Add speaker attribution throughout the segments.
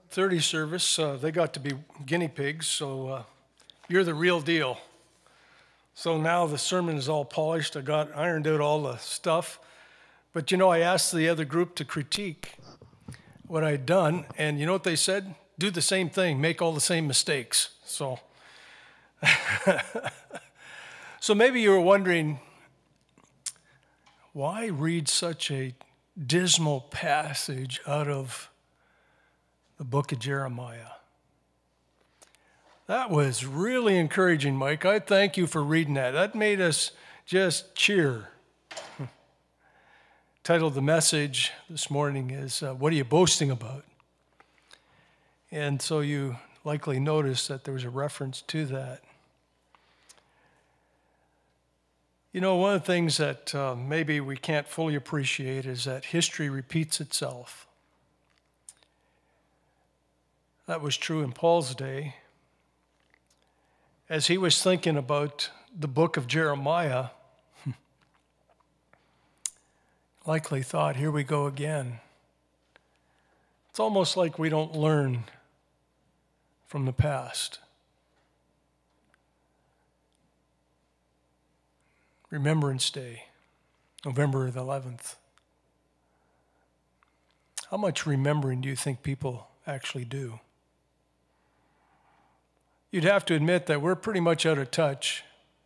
Speaker 1: 11:30 service, they got to be guinea pigs, so you're the real deal. So now the sermon is all polished. I got ironed out all the stuff. But I asked the other group to critique what I'd done, and you know what they said? Do the same thing, make all the same mistakes. So, so maybe you were wondering, why read such a dismal passage out of the book of Jeremiah? That was really encouraging, Mike. I thank you for reading that. That made us just cheer. Title of the message this morning is, What Are You Boasting About? And so you likely noticed that there was a reference to that. One of the things that maybe we can't fully appreciate is that history repeats itself. That was true in Paul's day. As he was thinking about the book of Jeremiah, likely thought, here we go again. It's almost like we don't learn from the past. Remembrance Day, November the 11th. How much remembering do you think people actually do? You'd have to admit that we're pretty much out of touch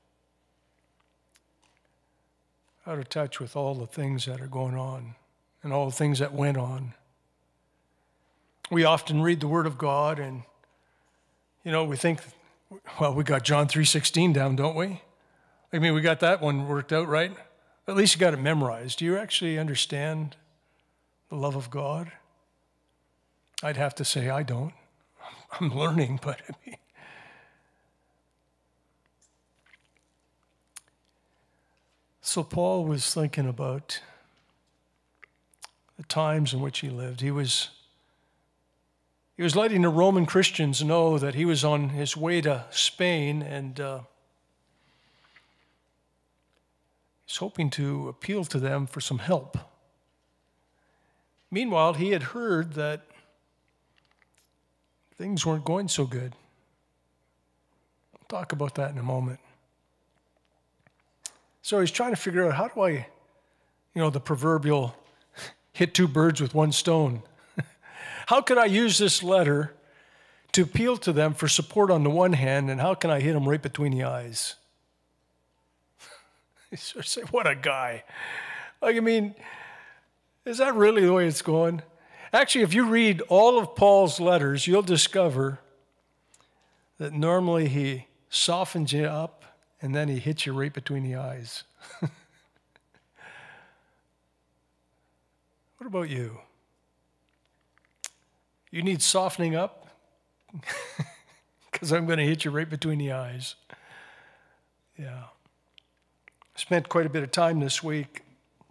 Speaker 1: with all the things that are going on and all the things that went on. We often read the Word of God and, we think, well, we got John 3:16 down, don't we? I mean, we got that one worked out, right? At least you got it memorized. Do you actually understand the love of God? I'd have to say I don't. I'm learning, but I mean, so Paul was thinking about the times in which he lived. He was letting the Roman Christians know that he was on his way to Spain, and he's hoping to appeal to them for some help. Meanwhile, he had heard that things weren't going so good. We'll talk about that in a moment. So he's trying to figure out, how do I, the proverbial hit two birds with one stone. How could I use this letter to appeal to them for support on the one hand, and how can I hit them right between the eyes? You sort of say, what a guy. Is that really the way it's going? Actually, if you read all of Paul's letters, you'll discover that normally he softens you up, and then he hits you right between the eyes. What about you? You need softening up? Because I'm going to hit you right between the eyes. Yeah. I spent quite a bit of time this week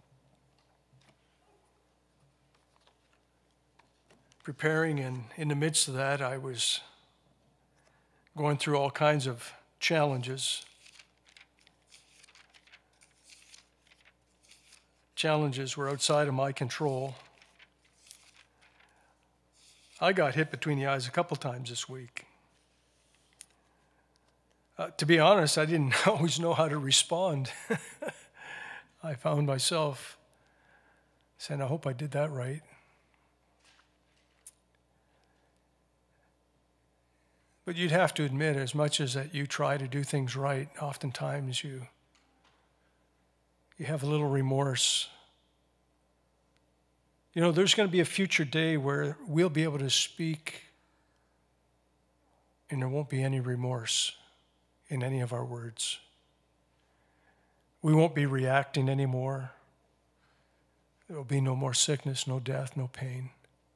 Speaker 1: preparing, and in the midst of that, I was going through all kinds of challenges. Challenges were outside of my control. I got hit between the eyes a couple times this week. To be honest, I didn't always know how to respond. I found myself saying, I hope I did that right. But you'd have to admit, as much as that you try to do things right, oftentimes you have a little remorse. There's going to be a future day where we'll be able to speak and there won't be any remorse in any of our words. We won't be reacting anymore. There will be no more sickness, no death, no pain.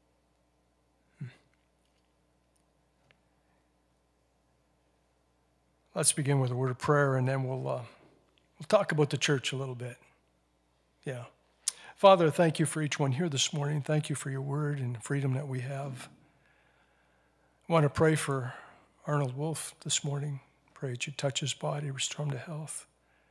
Speaker 1: Let's begin with a word of prayer, and then we'll talk about the church a little bit. Yeah. Father, thank you for each one here this morning. Thank you for your word and the freedom that we have. I want to pray for Arnold Wolf this morning. Pray that you touch his body, restore him to health.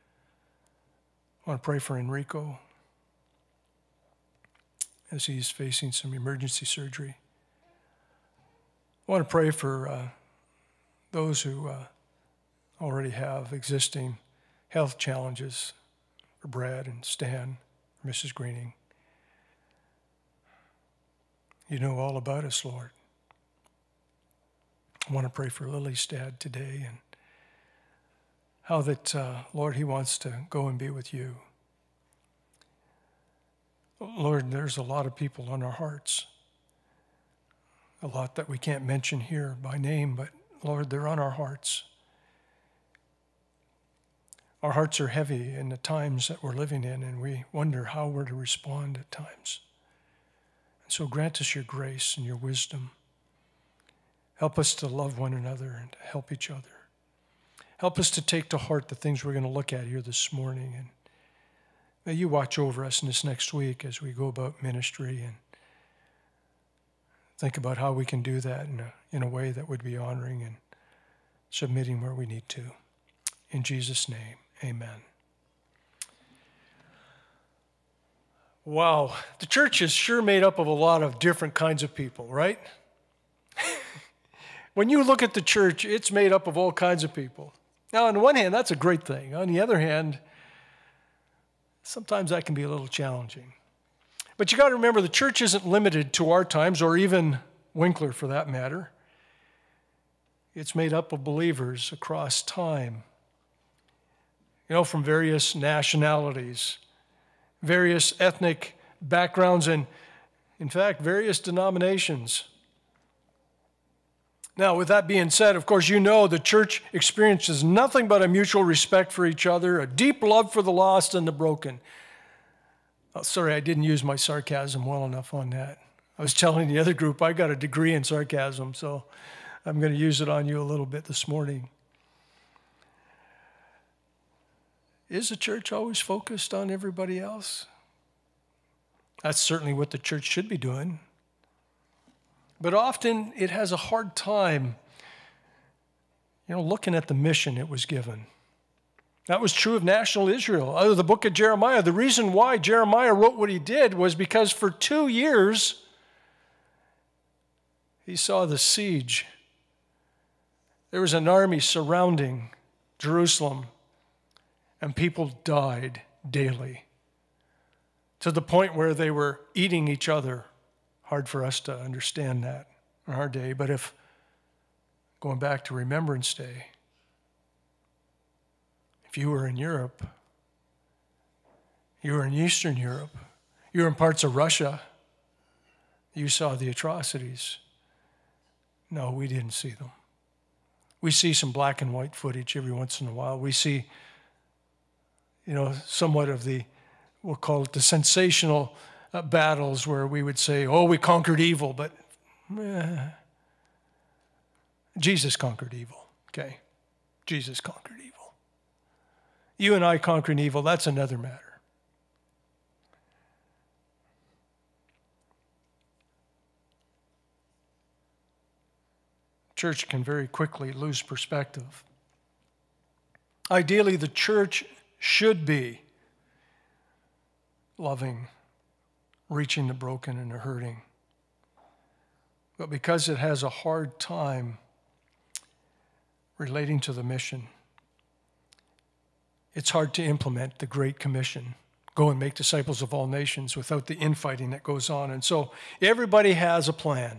Speaker 1: I want to pray for Enrico as he's facing some emergency surgery. I want to pray for those who already have existing health challenges, for Brad and Stan, for Mrs. Greening. You know all about us, Lord. I want to pray for Lily's dad today and how that, Lord, he wants to go and be with you. Lord, there's a lot of people on our hearts, a lot that we can't mention here by name, but Lord, they're on our hearts. Our hearts are heavy in the times that we're living in, and we wonder how we're to respond at times. And so grant us your grace and your wisdom. Help us to love one another and to help each other. Help us to take to heart the things we're going to look at here this morning. And may you watch over us in this next week as we go about ministry and think about how we can do that in a way that would be honoring and submitting where we need to. In Jesus' name, amen. Wow, the church is sure made up of a lot of different kinds of people, right? When you look at the church, it's made up of all kinds of people. Now, on the one hand, that's a great thing. On the other hand, sometimes that can be a little challenging. But you got to remember, the church isn't limited to our times, or even Winkler for that matter. It's made up of believers across time, from various nationalities, various ethnic backgrounds, and in fact, various denominations. Now, with that being said, of course, the church experiences nothing but a mutual respect for each other, a deep love for the lost and the broken. Oh, sorry, I didn't use my sarcasm well enough on that. I was telling the other group I got a degree in sarcasm, so I'm going to use it on you a little bit this morning. Is the church always focused on everybody else? That's certainly what the church should be doing. But often it has a hard time, looking at the mission it was given. That was true of national Israel. Out of the book of Jeremiah, the reason why Jeremiah wrote what he did was because for 2 years he saw the siege. There was an army surrounding Jerusalem, and people died daily to the point where they were eating each other. Hard for us to understand that in our day, but if going back to Remembrance Day, if you were in Europe, you were in Eastern Europe, you were in parts of Russia, you saw the atrocities. No, we didn't see them. We see some black and white footage every once in a while. We see, somewhat of we'll call it the sensational battles where we would say, oh, we conquered evil, but Jesus conquered evil, okay? Jesus conquered evil. You and I conquering evil, that's another matter. Church can very quickly lose perspective. Ideally, the church should be loving, reaching the broken and the hurting. But because it has a hard time relating to the mission, it's hard to implement the Great Commission. Go and make disciples of all nations without the infighting that goes on. And so everybody has a plan.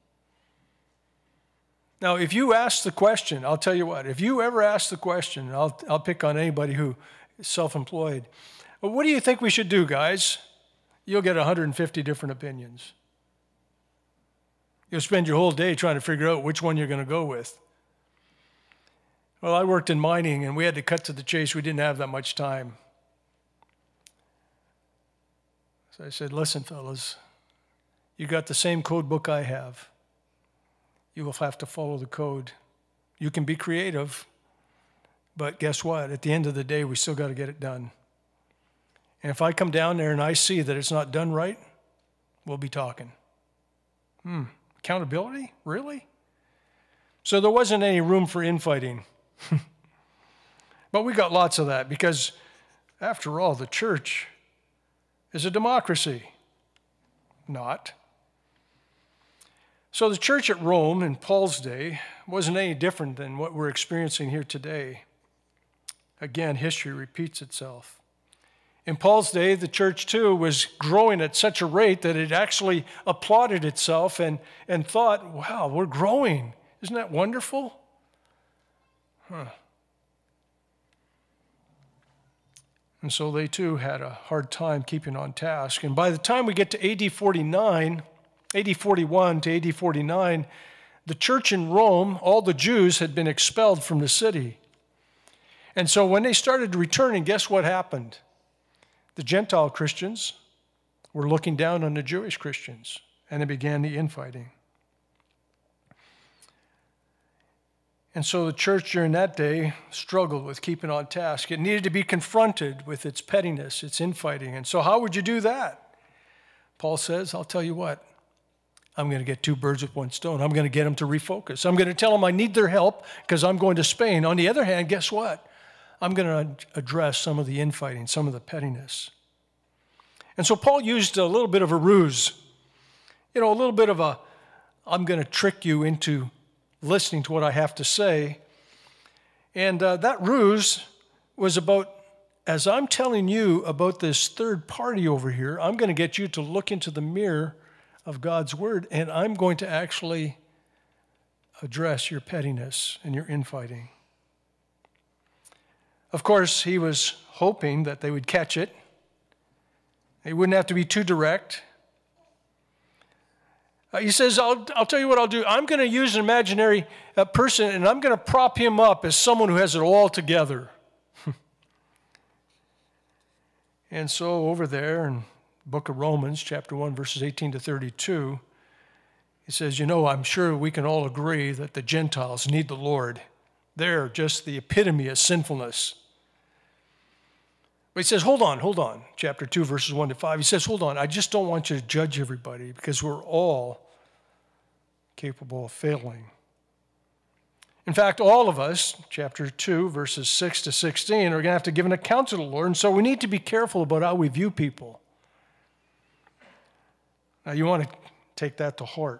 Speaker 1: Now, if you ask the question, I'll tell you what, if you ever ask the question, I'll pick on anybody who is self-employed, well, what do you think we should do, guys? You'll get 150 different opinions. You'll spend your whole day trying to figure out which one you're going to go with. Well, I worked in mining, and we had to cut to the chase. We didn't have that much time. So I said, listen, fellas, you got the same code book I have. You will have to follow the code. You can be creative, but guess what? At the end of the day, we still got to get it done. And if I come down there and I see that it's not done right, we'll be talking. Accountability? Really? So there wasn't any room for infighting. But we got lots of that because, after all, the church is a democracy. Not. So the church at Rome in Paul's day wasn't any different than what we're experiencing here today. Again, history repeats itself. In Paul's day, the church too was growing at such a rate that it actually applauded itself and thought, wow, we're growing. Isn't that wonderful? And so they too had a hard time keeping on task. And by the time we get to AD 41 to AD 49, the church in Rome, all the Jews had been expelled from the city. And so when they started returning, guess what happened? The Gentile Christians were looking down on the Jewish Christians, and it began the infighting. And so the church during that day struggled with keeping on task. It needed to be confronted with its pettiness, its infighting. And so how would you do that? Paul says, I'll tell you what, I'm going to get two birds with one stone. I'm going to get them to refocus. I'm going to tell them I need their help because I'm going to Spain. On the other hand, guess what? I'm going to address some of the infighting, some of the pettiness. And so Paul used a little bit of a ruse, a little bit of I'm going to trick you into listening to what I have to say. And that ruse was about, as I'm telling you about this third party over here, I'm going to get you to look into the mirror of God's word, and I'm going to actually address your pettiness and your infighting. Of course, he was hoping that they would catch it. He wouldn't have to be too direct. He says, I'll tell you what I'll do. I'm going to use an imaginary person, and I'm going to prop him up as someone who has it all together. And so over there in the book of Romans, chapter 1, verses 18 to 32, he says, I'm sure we can all agree that the Gentiles need the Lord. They're just the epitome of sinfulness. But he says, hold on. Chapter 2, verses 1 to 5. He says, hold on. I just don't want you to judge everybody because we're all capable of failing. In fact, all of us, chapter 2, verses 6 to 16, are going to have to give an account to the Lord. And so we need to be careful about how we view people. Now, you want to take that to heart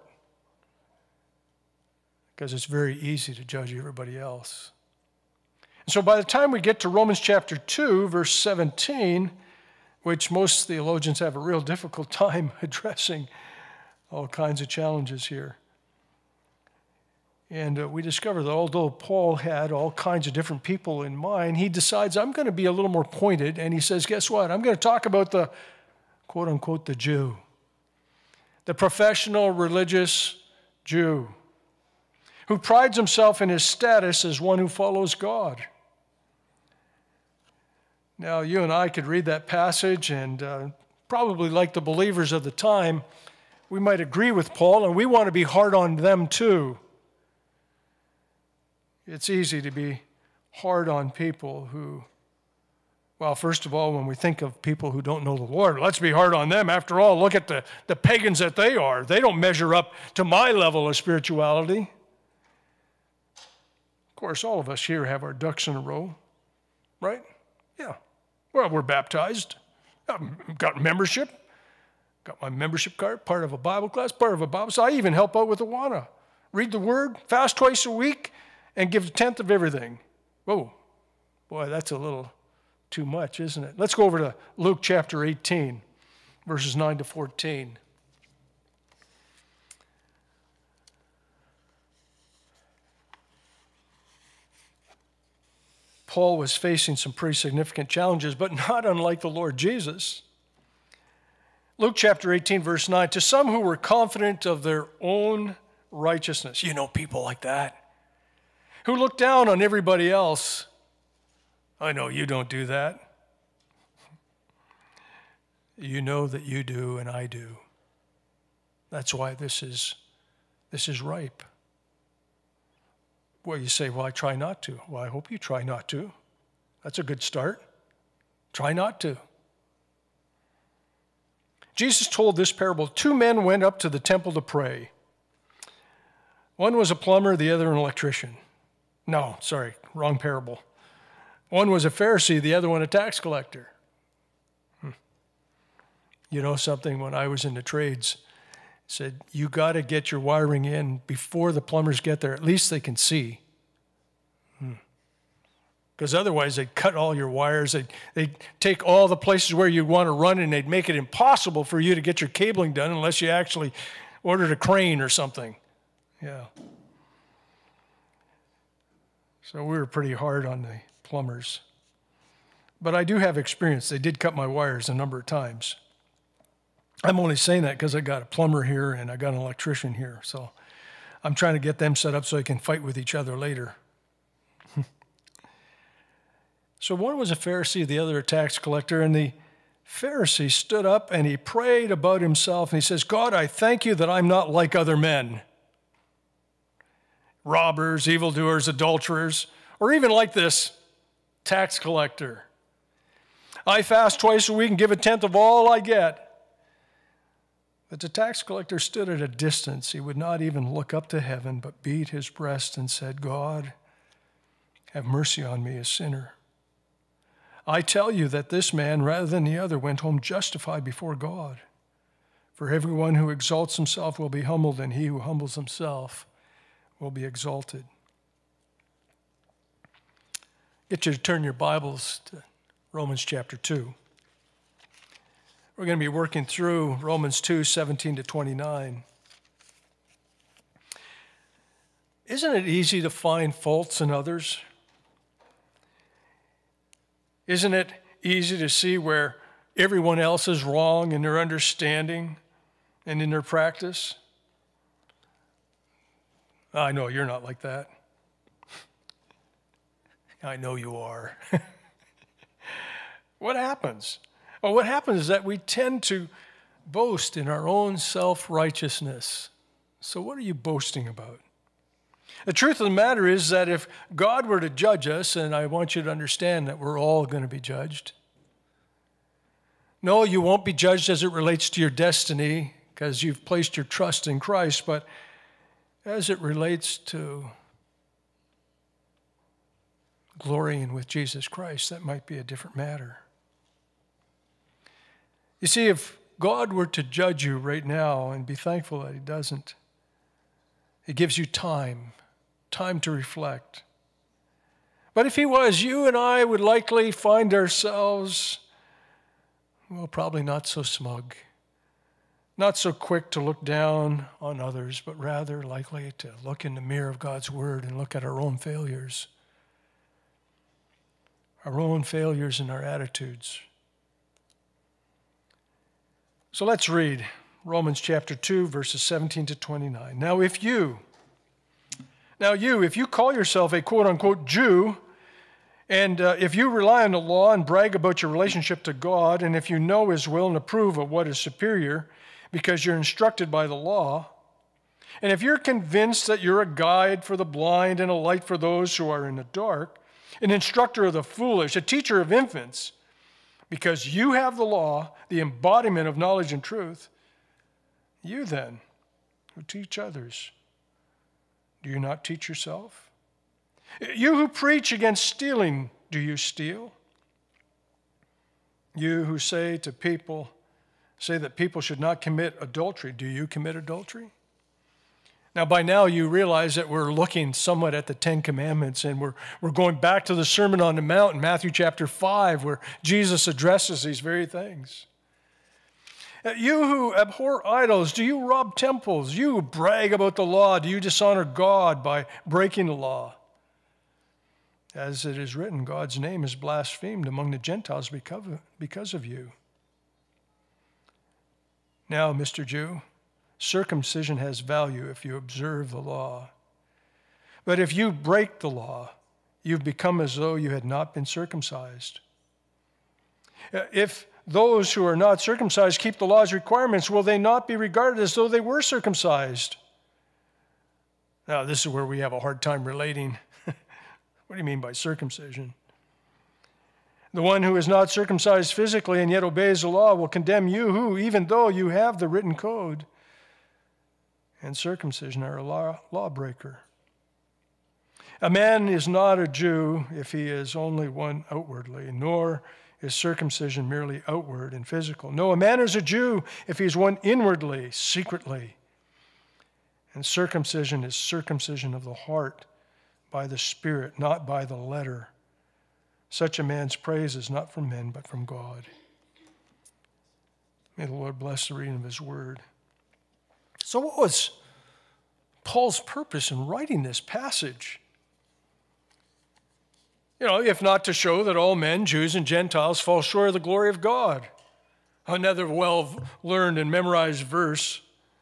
Speaker 1: because it's very easy to judge everybody else. And so by the time we get to Romans chapter 2, verse 17, which most theologians have a real difficult time addressing all kinds of challenges here. And we discover that although Paul had all kinds of different people in mind, he decides, I'm going to be a little more pointed. And he says, guess what? I'm going to talk about the, quote unquote, the Jew. The professional religious Jew who prides himself in his status as one who follows God. Now, you and I could read that passage and probably like the believers of the time, we might agree with Paul and we want to be hard on them too. It's easy to be hard on people who, well, first of all, when we think of people who don't know the Lord, let's be hard on them. After all, look at the pagans that they are. They don't measure up to my level of spirituality. Of course, all of us here have our ducks in a row, right? Yeah. Well, we're baptized. I've got membership. Got my membership card, part of a Bible class, part of a Bible. So I even help out with Awana. Read the Word, fast twice a week, and give a tenth of everything. Whoa. Boy, that's a little too much, isn't it? Let's go over to Luke chapter 18, verses 9 to 14. Paul was facing some pretty significant challenges, but not unlike the Lord Jesus. Luke chapter 18, verse 9, to some who were confident of their own righteousness. You know people like that, who look down on everybody else. I know you don't do that. You know that you do and I do. That's why this is ripe. Well, you say, well, I try not to. Well, I hope you try not to. That's a good start. Try not to. Jesus told this parable. 2 men went up to the temple to pray. One was a plumber, the other an electrician. No, sorry, wrong parable. One was a Pharisee, the other one a tax collector. You know something, when I was in the trades said, you got to get your wiring in before the plumbers get there. At least they can see. Because otherwise they'd cut all your wires. They'd take all the places where you'd want to run, and they'd make it impossible for you to get your cabling done unless you actually ordered a crane or something. Yeah. So we were pretty hard on the plumbers. But I do have experience. They did cut my wires a number of times. I'm only saying that because I got a plumber here and I got an electrician here. So I'm trying to get them set up so they can fight with each other later. So one was a Pharisee, the other a tax collector, and the Pharisee stood up and he prayed about himself, and he says, God, I thank you that I'm not like other men, robbers, evildoers, adulterers, or even like this tax collector. I fast twice a week and give a tenth of all I get. But the tax collector stood at a distance. He would not even look up to heaven, but beat his breast and said, God, have mercy on me, a sinner. I tell you that this man, rather than the other, went home justified before God. For everyone who exalts himself will be humbled, and he who humbles himself will be exalted. Get you to turn your Bibles to Romans chapter 2. We're going to be working through Romans 2, 17 to 29. Isn't it easy to find faults in others? Isn't it easy to see where everyone else is wrong in their understanding and in their practice? I know you're not like that. I know you are. What happens? Well, what happens is that we tend to boast in our own self-righteousness. So what are you boasting about? The truth of the matter is that if God were to judge us, and I want you to understand that we're all going to be judged. No, you won't be judged as it relates to your destiny because you've placed your trust in Christ, but as it relates to glorying with Jesus Christ, that might be a different matter. You see, if God were to judge you right now, and be thankful that he doesn't, it gives you time to reflect. But if he was, you and I would likely find ourselves, well, probably not so smug, not so quick to look down on others, but rather likely to look in the mirror of God's word and look at our own failures and our attitudes. So let's read Romans chapter 2, verses 17 to 29. Now, if you call yourself a quote-unquote Jew, and if you rely on the law and brag about your relationship to God, and if you know his will and approve of what is superior because you're instructed by the law, and if you're convinced that you're a guide for the blind and a light for those who are in the dark, an instructor of the foolish, a teacher of infants, because you have the law, the embodiment of knowledge and truth, you then, who teach others, do you not teach yourself? You who preach against stealing, do you steal? You who say that people should not commit adultery, do you commit adultery? Now, by now, you realize that we're looking somewhat at the Ten Commandments, and we're going back to the Sermon on the Mount in Matthew chapter 5, where Jesus addresses these very things. You who abhor idols, do you rob temples? You who brag about the law, do you dishonor God by breaking the law? As it is written, God's name is blasphemed among the Gentiles because of you. Now, Mr. Jew, circumcision has value if you observe the law. But if you break the law, you've become as though you had not been circumcised. If those who are not circumcised keep the law's requirements, will they not be regarded as though they were circumcised? Now, this is where we have a hard time relating. What do you mean by circumcision? The one who is not circumcised physically and yet obeys the law will condemn you who, even though you have the written code and circumcision, are a lawbreaker. A man is not a Jew if he is only one outwardly, nor is circumcision merely outward and physical? No, a man is a Jew if he is one inwardly, secretly. And circumcision is circumcision of the heart by the Spirit, not by the letter. Such a man's praise is not from men, but from God. May the Lord bless the reading of his word. So what was Paul's purpose in writing this passage? If not to show that all men, Jews and Gentiles, fall short of the glory of God. Another well-learned and memorized verse.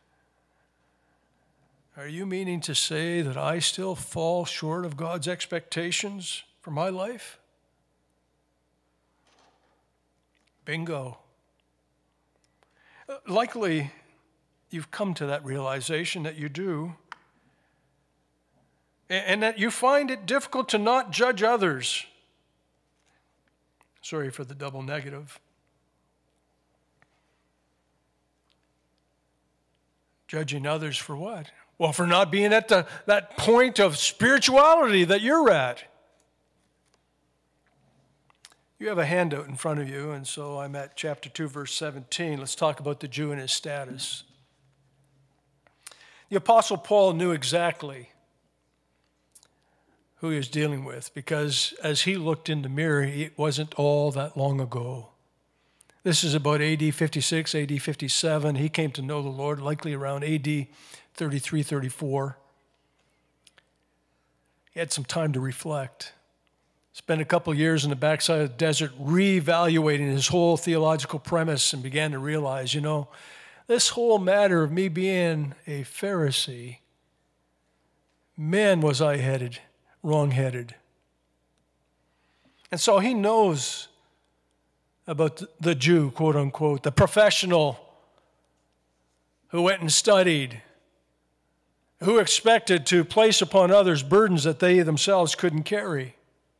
Speaker 1: Are you meaning to say that I still fall short of God's expectations for my life? Bingo. Likely, you've come to that realization that you do, and that you find it difficult to not judge others. Sorry for the double negative. Judging others for what? Well, for not being at that point of spirituality that you're at. You have a handout in front of you, and so I'm at chapter 2, verse 17. Let's talk about the Jew and his status. The Apostle Paul knew exactly who he was dealing with, because as he looked in the mirror, it wasn't all that long ago. This is about AD 56, AD 57. He came to know the Lord likely around AD 33, 34. He had some time to reflect. Spent a couple years in the backside of the desert reevaluating his whole theological premise and began to realize, this whole matter of me being a Pharisee, man, was I wrong-headed. And so he knows about the Jew, quote unquote, the professional who went and studied, who expected to place upon others burdens that they themselves couldn't carry.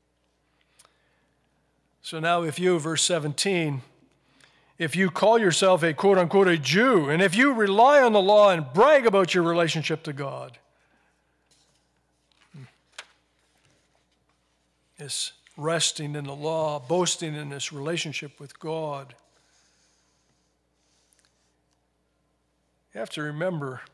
Speaker 1: So now if you, verse 17, if you call yourself a quote unquote a Jew, and if you rely on the law and brag about your relationship to God, this resting in the law, boasting in this relationship with God, you have to remember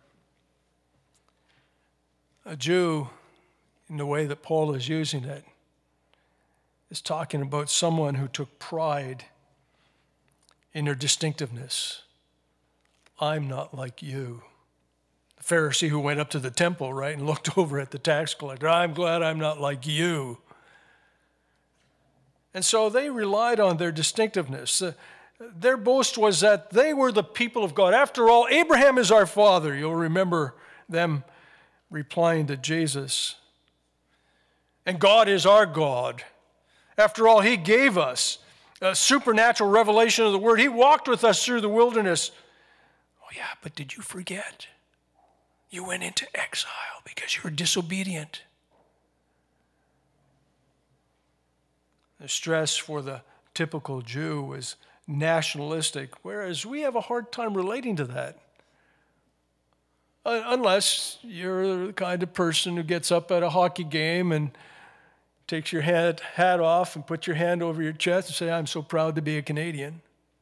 Speaker 1: a Jew, in the way that Paul is using it, is talking about someone who took pride in their distinctiveness. I'm not like you. The Pharisee who went up to the temple, right, and looked over at the tax collector. I'm glad I'm not like you. And so they relied on their distinctiveness. Their boast was that they were the people of God. After all, Abraham is our father. You'll remember them replying to Jesus. And God is our God. After all, he gave us a supernatural revelation of the Word. He walked with us through the wilderness. Oh yeah, but did you forget? You went into exile because you were disobedient. The stress for the typical Jew was nationalistic, whereas we have a hard time relating to that. Unless you're the kind of person who gets up at a hockey game and takes your hat off and puts your hand over your chest and say, I'm so proud to be a Canadian.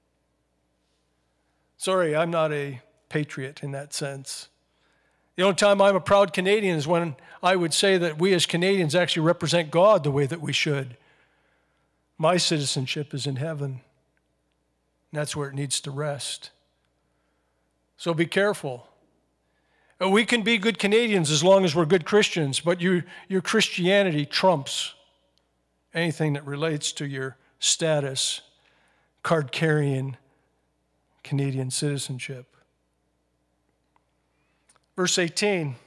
Speaker 1: Sorry, I'm not a patriot in that sense. The only time I'm a proud Canadian is when I would say that we as Canadians actually represent God the way that we should. My citizenship is in heaven. And that's where it needs to rest. So be careful. We can be good Canadians as long as we're good Christians, but your Christianity trumps anything that relates to your status, card-carrying Canadian citizenship. Verse 18,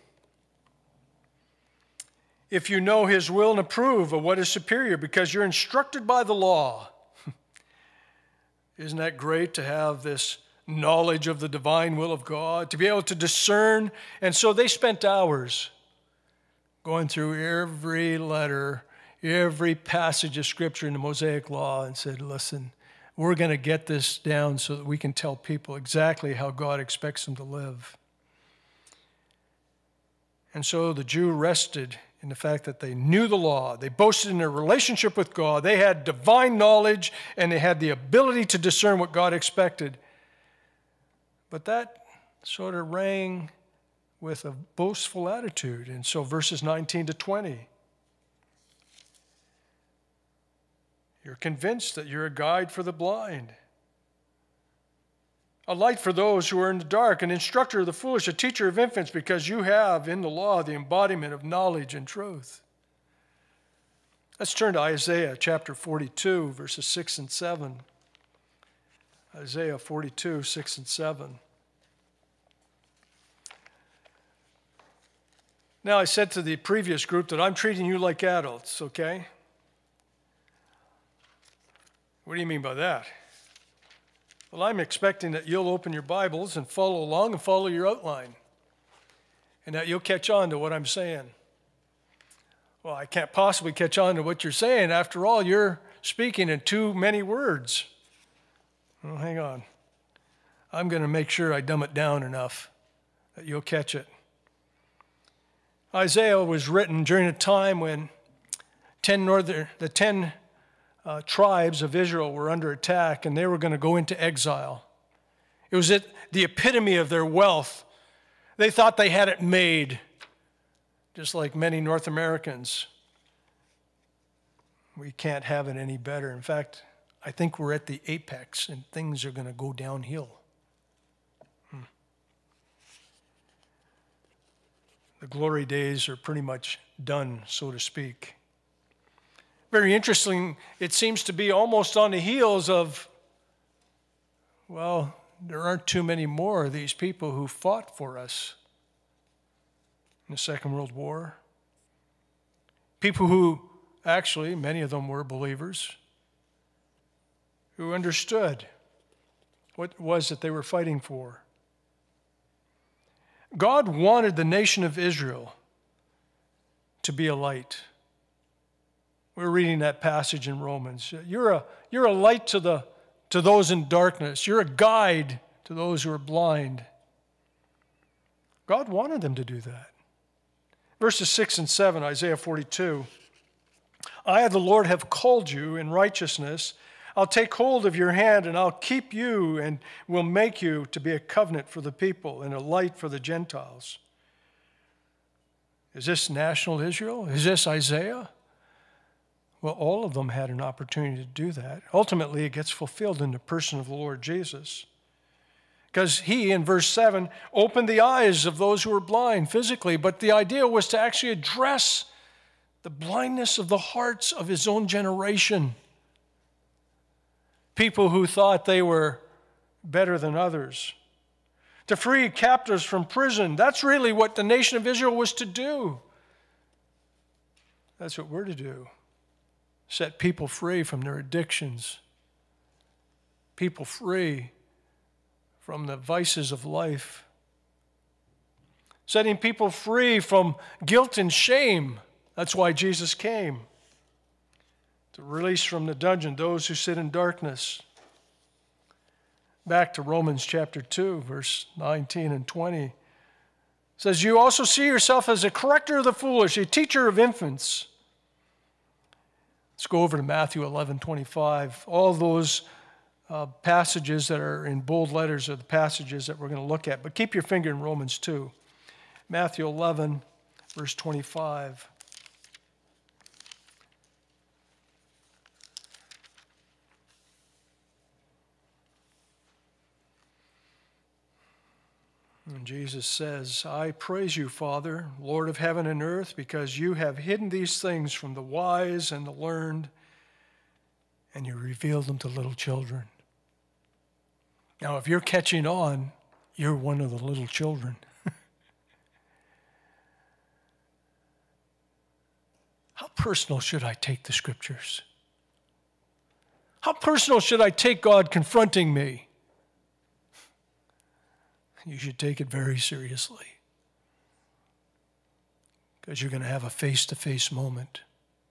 Speaker 1: if you know his will and approve of what is superior because you're instructed by the law. Isn't that great to have this knowledge of the divine will of God, to be able to discern? And so they spent hours going through every letter, every passage of Scripture in the Mosaic Law and said, listen, we're going to get this down so that we can tell people exactly how God expects them to live. And so the Jew rested in the fact that they knew the law. They boasted in their relationship with God. They had divine knowledge, and they had the ability to discern what God expected. But that sort of rang with a boastful attitude. And so verses 19 to 20. You're convinced that you're a guide for the blind, a light for those who are in the dark, an instructor of the foolish, a teacher of infants, because you have in the law the embodiment of knowledge and truth. Let's turn to Isaiah chapter 42, verses 6 and 7. Isaiah 42, 6 and 7. Now, I said to the previous group that I'm treating you like adults, okay? What do you mean by that? Well, I'm expecting that you'll open your Bibles and follow along and follow your outline, and that you'll catch on to what I'm saying. Well, I can't possibly catch on to what you're saying. After all, you're speaking in too many words. Well, hang on. I'm going to make sure I dumb it down enough that you'll catch it. Isaiah was written during a time when the 10 tribes of Israel were under attack, and they were going to go into exile. It was the epitome of their wealth. They thought they had it made, just like many North Americans. We can't have it any better. In fact, I think we're at the apex, and things are going to go downhill. The glory days are pretty much done, so to speak. Very interesting, it seems to be almost on the heels of, well, there aren't too many more of these people who fought for us in the Second World War. People who, actually, many of them were believers, who understood what it was that they were fighting for. God wanted the nation of Israel to be a light. We're reading that passage in Romans. You're a light to those in darkness. You're a guide to those who are blind. God wanted them to do that. Verses 6 and 7, Isaiah 42. I, the Lord, have called you in righteousness. I'll take hold of your hand, and I'll keep you, and will make you to be a covenant for the people and a light for the Gentiles. Is this national Israel? Is this Isaiah? Well, all of them had an opportunity to do that. Ultimately, it gets fulfilled in the person of the Lord Jesus. Because he, in verse 7, opened the eyes of those who were blind physically, but the idea was to actually address the blindness of the hearts of his own generation. People who thought they were better than others. To free captives from prison. That's really what the nation of Israel was to do. That's what we're to do. Set people free from their addictions. People free from the vices of life. Setting people free from guilt and shame. That's why Jesus came. To release from the dungeon those who sit in darkness. Back to Romans chapter 2, verse 19 and 20. It says, you also see yourself as a corrector of the foolish, a teacher of infants. Let's go over to Matthew 11:25. All those passages that are in bold letters are the passages that we're going to look at. But keep your finger in Romans 2. Matthew 11, verse 25. And Jesus says, I praise you, Father, Lord of heaven and earth, because you have hidden these things from the wise and the learned, and you revealed them to little children. Now, if you're catching on, you're one of the little children. How personal should I take the scriptures? How personal should I take God confronting me? You should take it very seriously, because you're going to have a face-to-face moment.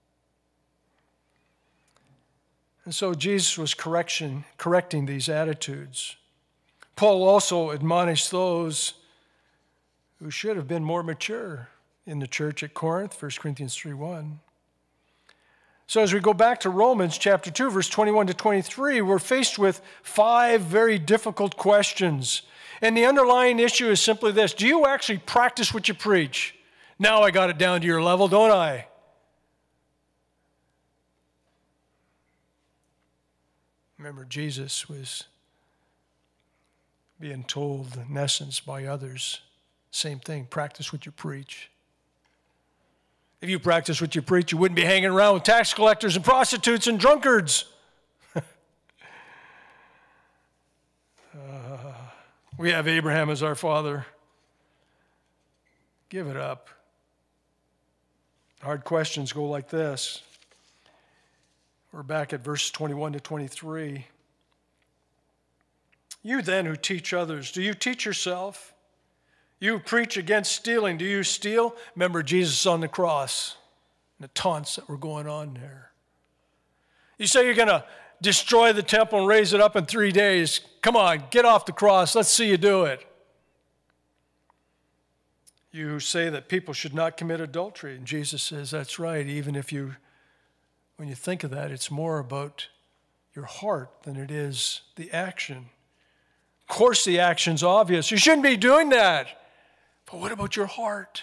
Speaker 1: And so Jesus was correcting these attitudes. Paul also admonished those who should have been more mature. in the church at Corinth, 1 Corinthians 3:1. So as we go back to Romans chapter 2, verse 21 to 23, we're faced with 5 very difficult questions. And the underlying issue is simply this: do you actually practice what you preach? Now I got it down to your level, don't I? Remember, Jesus was being told, in essence, by others, same thing, practice what you preach. If you practice what you preach, you wouldn't be hanging around with tax collectors and prostitutes and drunkards. We have Abraham as our father. Give it up. Hard questions go like this. We're back at verse 21 to 23. You then who teach others, do you teach yourself? You who preach against stealing, do you steal? Remember Jesus on the cross and the taunts that were going on there. You say you're going to destroy the temple and raise it up in 3 days. Come on, get off the cross. Let's see you do it. You who say that people should not commit adultery. And Jesus says, that's right. Even if when you think of that, it's more about your heart than it is the action. Of course, the action's obvious. You shouldn't be doing that. But what about your heart?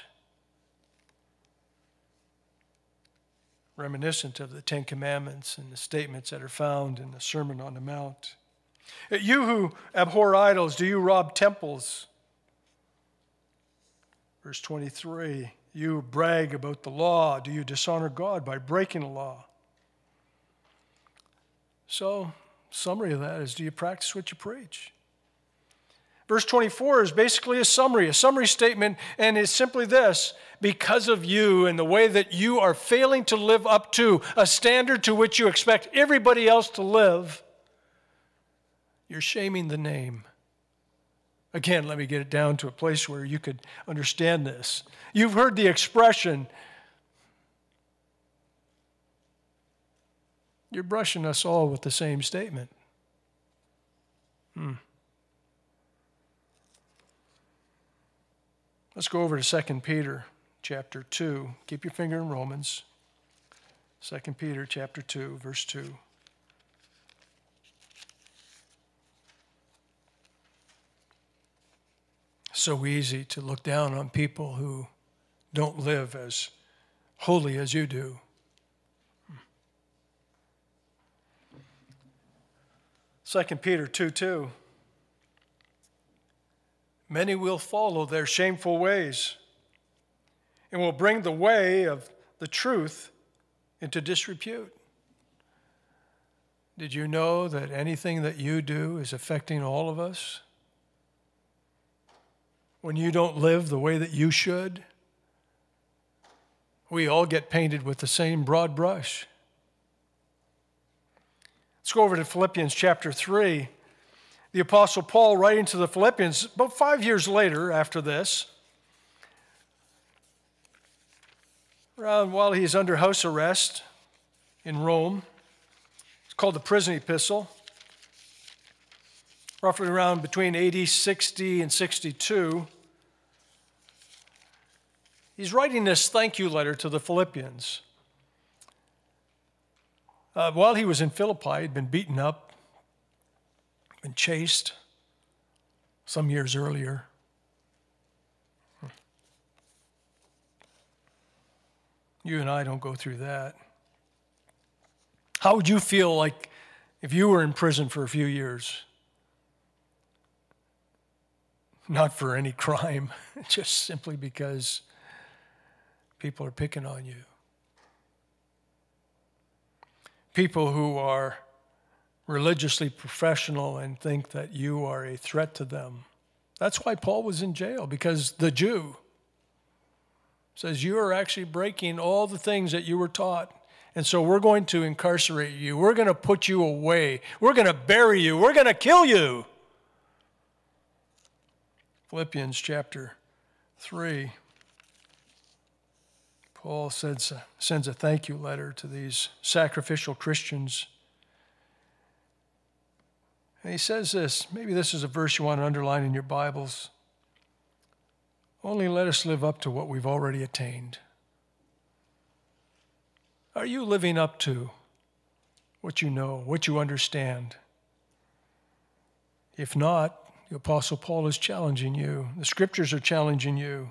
Speaker 1: Reminiscent of the Ten Commandments and the statements that are found in the Sermon on the Mount. You who abhor idols, do you rob temples? Verse 23, you brag about the law. Do you dishonor God by breaking the law? So, summary of that is, do you practice what you preach? Verse 24 is basically a summary statement, and it's simply this: because of you and the way that you are failing to live up to a standard to which you expect everybody else to live, you're shaming the name. Again, let me get it down to a place where you could understand this. You've heard the expression, you're brushing us all with the same statement. Let's go over to 2 Peter chapter 2. Keep your finger in Romans. 2 Peter chapter 2, verse 2. So easy to look down on people who don't live as holy as you do. 2 Peter 2:2. Many will follow their shameful ways and will bring the way of the truth into disrepute. Did you know that anything that you do is affecting all of us? When you don't live the way that you should, we all get painted with the same broad brush. Let's go over to Philippians chapter 3. The Apostle Paul, writing to the Philippians about 5 years later after this, around while he's under house arrest in Rome. It's called the Prison Epistle. Roughly around between AD 60 and 62. He's writing this thank you letter to the Philippians. While he was in Philippi, he'd been beaten up, been chased some years earlier. You and I don't go through that. How would you feel like if you were in prison for a few years? Not for any crime, just simply because people are picking on you. People who are religiously professional and think that you are a threat to them. That's why Paul was in jail, because the Jew says you are actually breaking all the things that you were taught. And so we're going to incarcerate you. We're going to put you away. We're going to bury you. We're going to kill you. Philippians chapter 3. Paul sends a thank you letter to these sacrificial Christians. And he says this, maybe this is a verse you want to underline in your Bibles. Only let us live up to what we've already attained. Are you living up to what you know, what you understand? If not, the Apostle Paul is challenging you. The Scriptures are challenging you.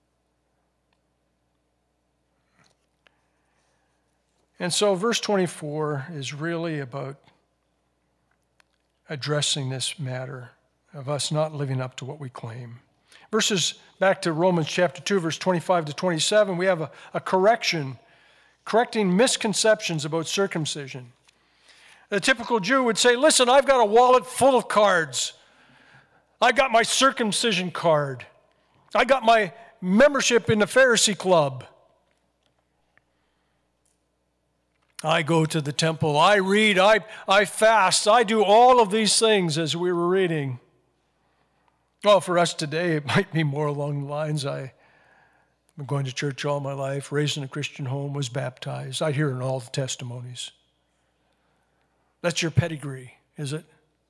Speaker 1: And so verse 24 is really about addressing this matter of us not living up to what we claim. Verses back to Romans chapter 2, verse 25 to 27, we have a correcting misconceptions about circumcision. The typical Jew would say, listen, I've got a wallet full of cards. I got my circumcision card. I got my membership in the Pharisee club. I go to the temple. I read. I fast. I do all of these things as we were reading. Well, for us today, it might be more along the lines, I've been going to church all my life, raised in a Christian home, was baptized. I hear in all the testimonies. That's your pedigree, is it?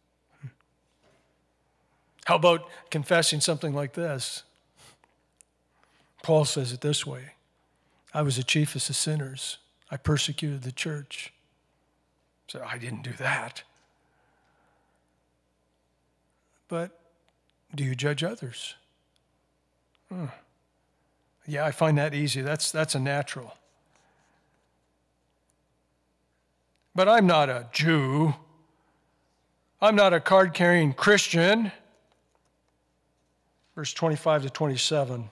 Speaker 1: How about confessing something like this? Paul says it this way: I was the chiefest of sinners. I persecuted the church. So I didn't do that. But do you judge others? Yeah, I find that easy. That's a natural. But I'm not a Jew. I'm not a card-carrying Christian. Verse 25 to 27.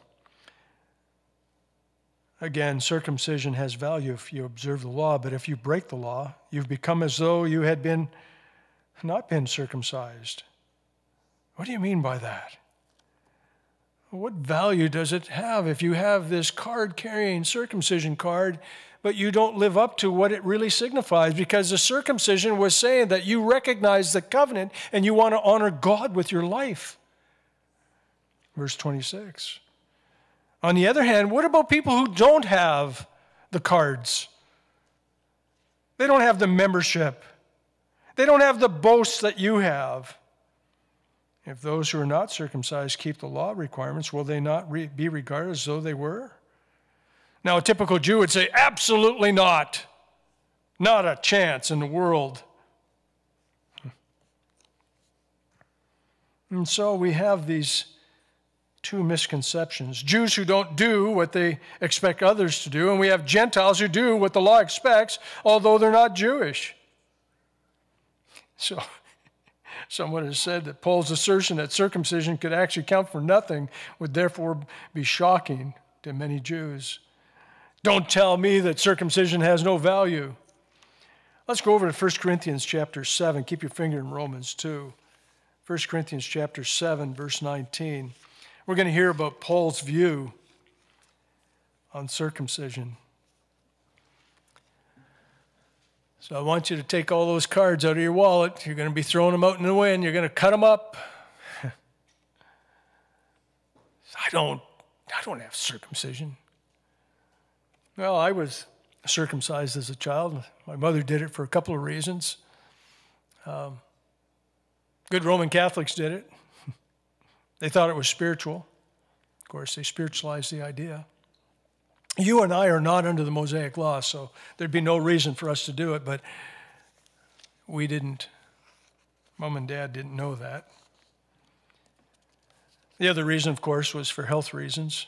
Speaker 1: Again, circumcision has value if you observe the law, but if you break the law, you've become as though you had not been circumcised. What do you mean by that? What value does it have if you have this card-carrying circumcision card, but you don't live up to what it really signifies? Because the circumcision was saying that you recognize the covenant and you want to honor God with your life. Verse 26. On the other hand, what about people who don't have the cards? They don't have the membership. They don't have the boasts that you have. If those who are not circumcised keep the law requirements, will they not be regarded as though they were? Now, a typical Jew would say, absolutely not. Not a chance in the world. And so we have these two misconceptions. Jews who don't do what they expect others to do, and we have Gentiles who do what the law expects, although they're not Jewish. So someone has said that Paul's assertion that circumcision could actually count for nothing would therefore be shocking to many Jews. Don't tell me that circumcision has no value. Let's go over to 1 Corinthians chapter 7. Keep your finger in Romans 2. 1 Corinthians chapter 7, verse 19. We're going to hear about Paul's view on circumcision. So I want you to take all those cards out of your wallet. You're going to be throwing them out in the wind. You're going to cut them up. I don't have circumcision. Well, I was circumcised as a child. My mother did it for a couple of reasons. Good Roman Catholics did it. They thought it was spiritual. Of course, they spiritualized the idea. You and I are not under the Mosaic law, so there'd be no reason for us to do it, but we didn't. Mom and Dad didn't know that. The other reason, of course, was for health reasons.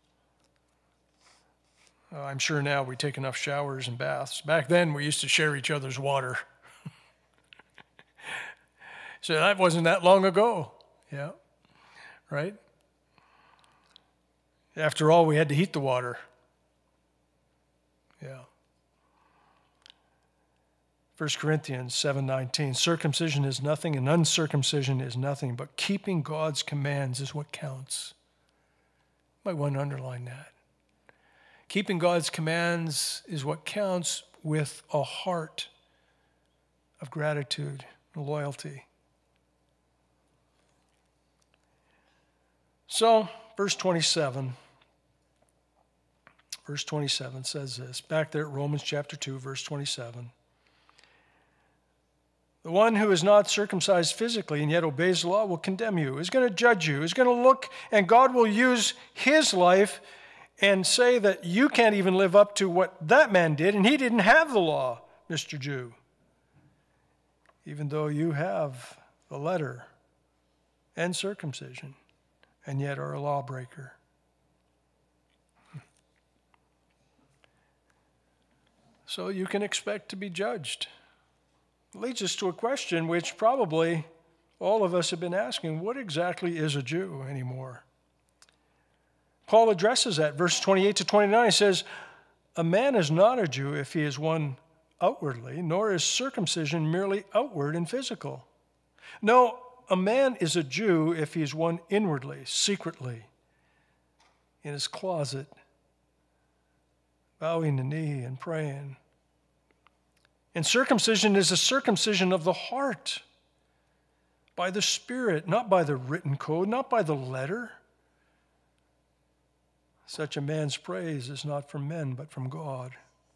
Speaker 1: I'm sure now we take enough showers and baths. Back then, we used to share each other's water. So that wasn't that long ago. Yeah. Right? After all, we had to heat the water. Yeah. 1 Corinthians 7:19, circumcision is nothing and uncircumcision is nothing, but keeping God's commands is what counts. You might want to underline that. Keeping God's commands is what counts with a heart of gratitude and loyalty. So, verse 27 says this, back there at Romans chapter 2, verse 27. The one who is not circumcised physically and yet obeys the law will condemn you, is going to judge you, is going to look, and God will use his life and say that you can't even live up to what that man did, and he didn't have the law, Mr. Jew, even though you have the letter and circumcision, and yet are a lawbreaker. So you can expect to be judged. It leads us to a question which probably all of us have been asking: what exactly is a Jew anymore? Paul addresses that. Verse 28 to 29 says, a man is not a Jew if he is one outwardly, nor is circumcision merely outward and physical. No, a man is a Jew if he is one inwardly, secretly, in his closet, bowing the knee and praying. And circumcision is a circumcision of the heart, by the Spirit, not by the written code, not by the letter. Such a man's praise is not from men, but from God.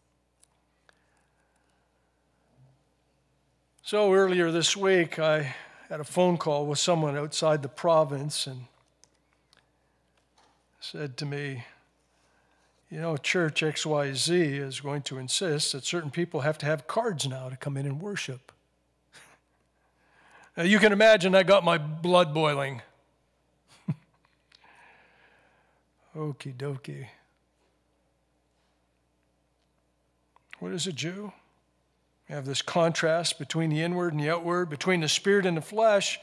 Speaker 1: So earlier this week, I had a phone call with someone outside the province and said to me, you know, Church XYZ is going to insist that certain people have to have cards now to come in and worship. Now you can imagine I got my blood boiling. Okie dokie. What is a Jew? We have this contrast between the inward and the outward, between the spirit and the flesh.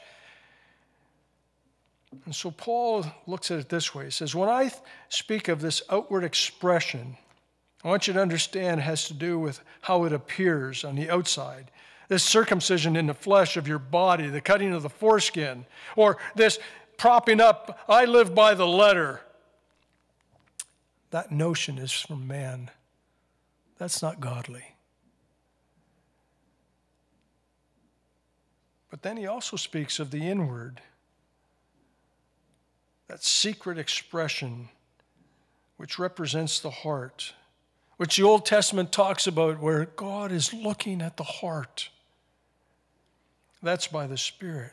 Speaker 1: And so Paul looks at it this way. He says, when I speak of this outward expression, I want you to understand it has to do with how it appears on the outside. This circumcision in the flesh of your body, the cutting of the foreskin, or this propping up, I live by the letter. That notion is from man. That's not godly. But then he also speaks of the inward, that secret expression which represents the heart, which the Old Testament talks about, where God is looking at the heart. That's by the Spirit.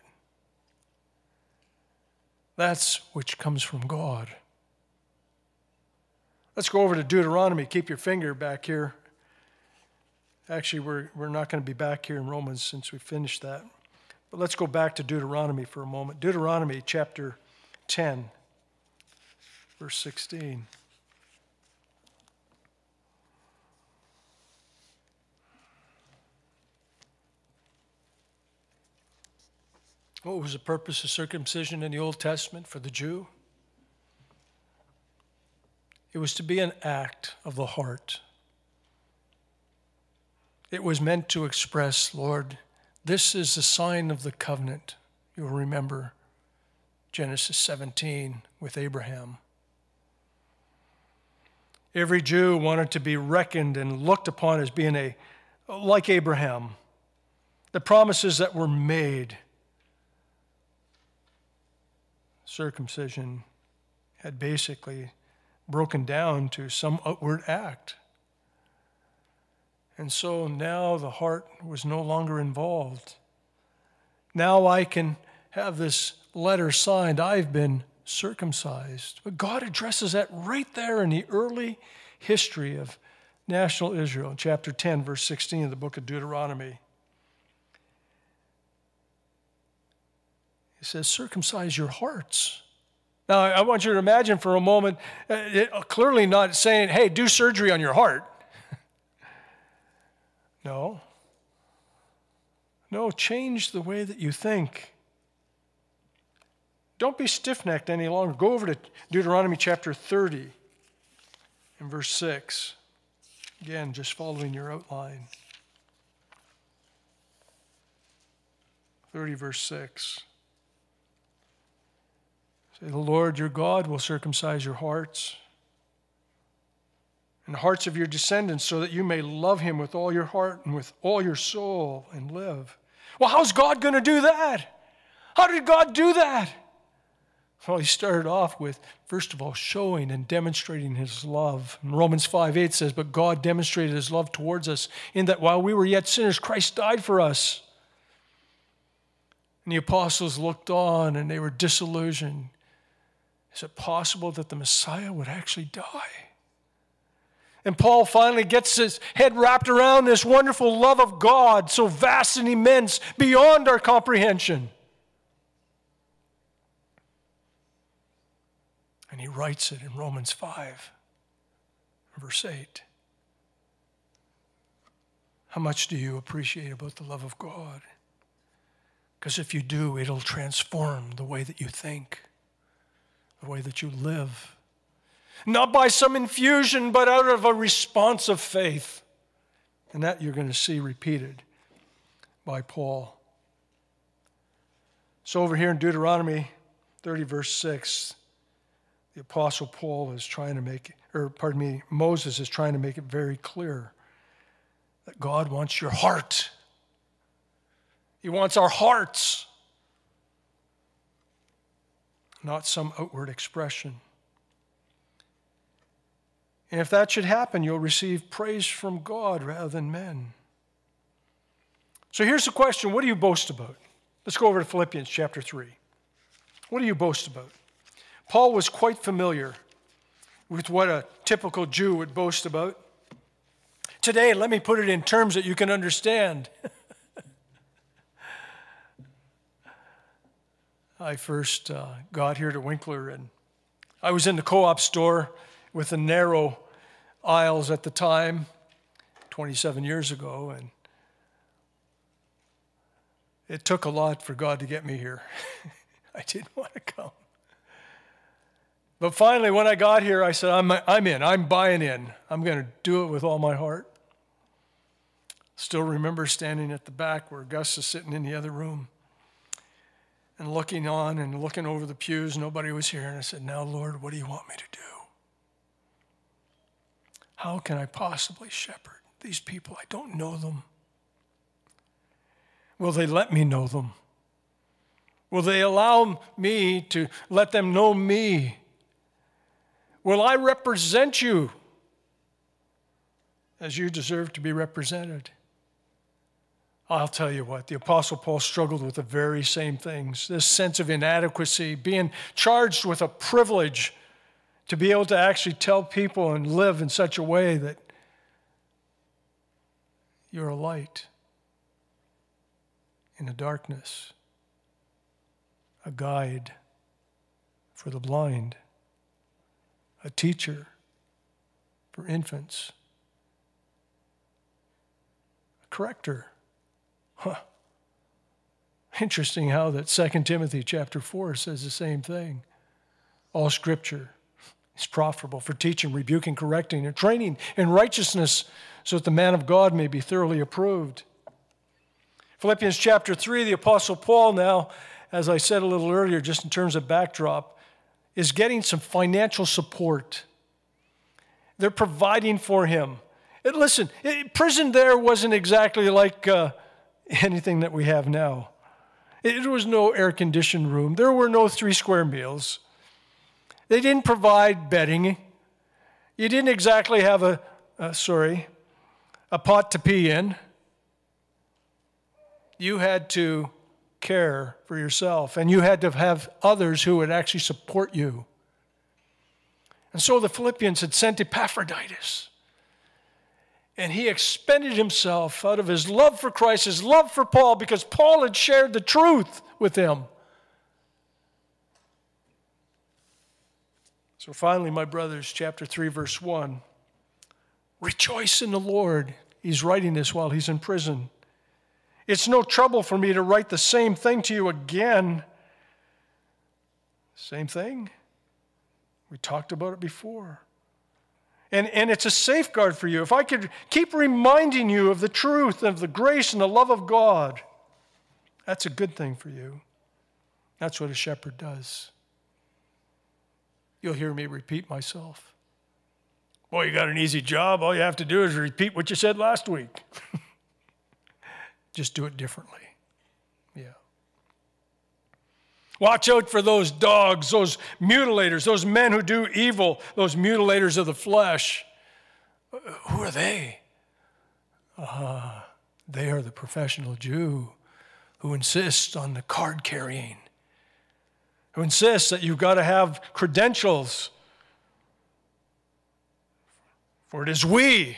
Speaker 1: That's which comes from God. Let's go over to Deuteronomy. Keep your finger back here. Actually, we're not going to be back here in Romans since we finished that. But let's go back to Deuteronomy for a moment. Deuteronomy chapter 10, verse 16. What was the purpose of circumcision in the Old Testament for the Jew? It was to be an act of the heart. It was meant to express, Lord, this is the sign of the covenant. You'll remember Genesis 17 with Abraham. Every Jew wanted to be reckoned and looked upon as being like Abraham. The promises that were made. Circumcision had basically broken down to some outward act. And so now the heart was no longer involved. Now I can have this letter signed, I've been circumcised. But God addresses that right there in the early history of national Israel, chapter 10, verse 16 of the book of Deuteronomy. He says, circumcise your hearts. Now, I want you to imagine for a moment, clearly not saying, hey, do surgery on your heart. No. No, change the way that you think. Don't be stiff-necked any longer. Go over to Deuteronomy chapter 30 and verse 6. Again, just following your outline. 30 verse 6. Say, the Lord your God will circumcise your hearts and the hearts of your descendants, so that you may love him with all your heart and with all your soul and live. Well, how's God going to do that? How did God do that? Well, he started off with, first of all, showing and demonstrating his love. And Romans 5:8 says, but God demonstrated his love towards us in that while we were yet sinners, Christ died for us. And the apostles looked on and they were disillusioned. Is it possible that the Messiah would actually die? And Paul finally gets his head wrapped around this wonderful love of God, so vast and immense, beyond our comprehension. And he writes it in Romans 5, verse 8. How much do you appreciate about the love of God? Because if you do, it'll transform the way that you think, the way that you live. Not by some infusion, but out of a response of faith. And that you're going to see repeated by Paul. So over here in Deuteronomy 30, verse 6, the Apostle Paul is trying to Moses is trying to make it very clear that God wants your heart. He wants our hearts, not some outward expression. And if that should happen, you'll receive praise from God rather than men. So here's the question, what do you boast about? Let's go over to Philippians chapter 3. What do you boast about? Paul was quite familiar with what a typical Jew would boast about. Today, let me put it in terms that you can understand. I first got here to Winkler, and I was in the co-op store with the narrow aisles at the time, 27 years ago, and it took a lot for God to get me here. I didn't want to come. But finally, when I got here, I said, I'm in. I'm buying in. I'm going to do it with all my heart. Still remember standing at the back where Gus is sitting in the other room and looking on and looking over the pews. Nobody was here. And I said, now, Lord, what do you want me to do? How can I possibly shepherd these people? I don't know them. Will they let me know them? Will they allow me to let them know me? Will I represent you as you deserve to be represented? I'll tell you what, the Apostle Paul struggled with the very same things. This sense of inadequacy, being charged with a privilege to be able to actually tell people and live in such a way that you're a light in the darkness, a guide for the blind, a teacher for infants, a corrector. Interesting how that 2 Timothy chapter 4 says the same thing. All Scripture is profitable for teaching, rebuking, correcting, and training in righteousness so that the man of God may be thoroughly approved. Philippians chapter 3, the Apostle Paul now, as I said a little earlier, just in terms of backdrop, is getting some financial support. They're providing for him. And listen, prison there wasn't exactly like anything that we have now. There was no air-conditioned room. There were no 3 square meals. They didn't provide bedding. You didn't exactly have a pot to pee in. You had to care for yourself, and you had to have others who would actually support you. And so the Philippians had sent Epaphroditus, and he expended himself out of his love for Christ, his love for Paul, because Paul had shared the truth with him. So finally, my brothers, chapter 3, verse 1, rejoice in the Lord. He's writing this while he's in prison. It's no trouble for me to write the same thing to you again. Same thing. We talked about it before. And it's a safeguard for you. If I could keep reminding you of the truth, of the grace and the love of God, that's a good thing for you. That's what a shepherd does. You'll hear me repeat myself. Boy, you got an easy job. All you have to do is repeat what you said last week. Just do it differently. Yeah. Watch out for those dogs, those mutilators, those men who do evil, those mutilators of the flesh. Who are they? They are the professional Jew who insists on the card carrying, who insists that you've got to have credentials. For it is we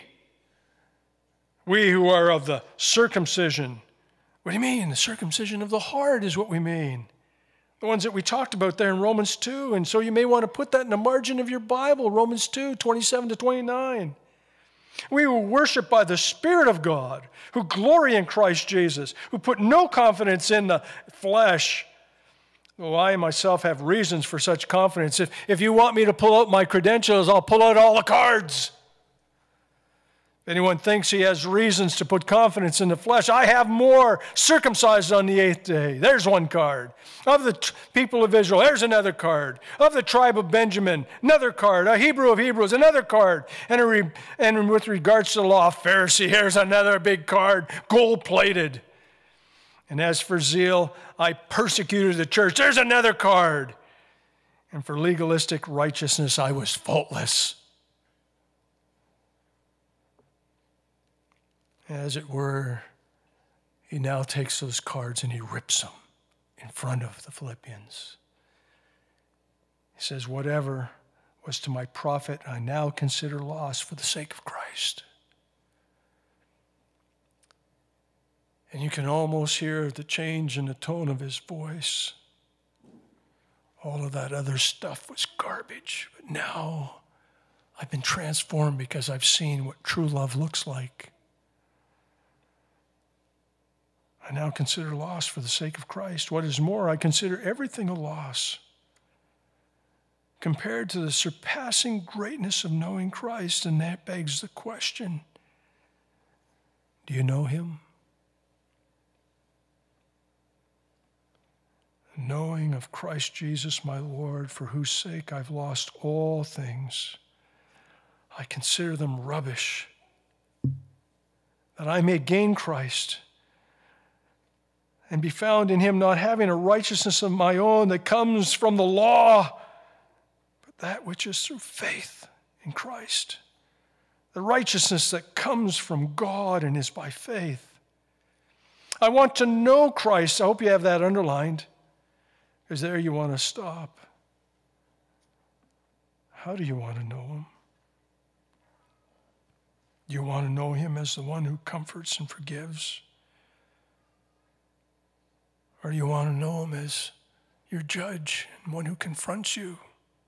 Speaker 1: who are of the circumcision. What do you mean? The circumcision of the heart is what we mean. The ones that we talked about there in Romans 2. And so you may want to put that in the margin of your Bible, Romans 2, 27 to 29. We who worship by the Spirit of God, who glory in Christ Jesus, who put no confidence in the flesh. Though I myself have reasons for such confidence. If you want me to pull out my credentials, I'll pull out all the cards. If anyone thinks he has reasons to put confidence in the flesh, I have more. Circumcised on the 8th day. There's one card. Of the people of Israel, there's another card. Of the tribe of Benjamin, another card. A Hebrew of Hebrews, another card. And with regards to the law, Pharisee, here's another big card, gold-plated. And as for zeal, I persecuted the church. There's another card. And for legalistic righteousness, I was faultless. As it were, he now takes those cards and he rips them in front of the Philippians. He says, whatever was to my profit, I now consider loss for the sake of Christ. And you can almost hear the change in the tone of his voice. All of that other stuff was garbage, but now I've been transformed because I've seen what true love looks like. I now consider loss for the sake of Christ. What is more, I consider everything a loss compared to the surpassing greatness of knowing Christ. And that begs the question, do you know him? Knowing of Christ Jesus my Lord, for whose sake I've lost all things. I consider them rubbish, that I may gain Christ and be found in him, not having a righteousness of my own that comes from the law, but that which is through faith in Christ. The righteousness that comes from God and is by faith. I want to know Christ. I hope you have that underlined, because there you want to stop. How do you want to know him? Do you want to know him as the one who comforts and forgives? Or do you want to know him as your judge and one who confronts you?